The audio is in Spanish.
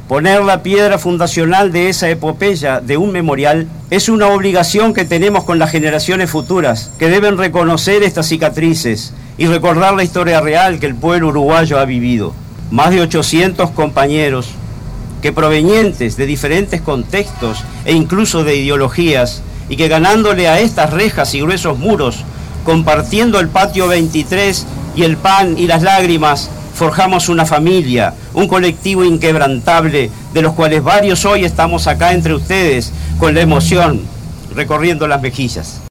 Poner la piedra fundacional de esa epopeya de un memorial es una obligación que tenemos con las generaciones futuras, que deben reconocer estas cicatrices y recordar la historia real que el pueblo uruguayo ha vivido. Más de 800 compañeros que provenientes de diferentes contextos e incluso de ideologías, y que ganándole a estas rejas y gruesos muros, compartiendo el patio 23 y el pan y las lágrimas, forjamos una familia, un colectivo inquebrantable, de los cuales varios hoy estamos acá entre ustedes, con la emoción recorriendo las mejillas.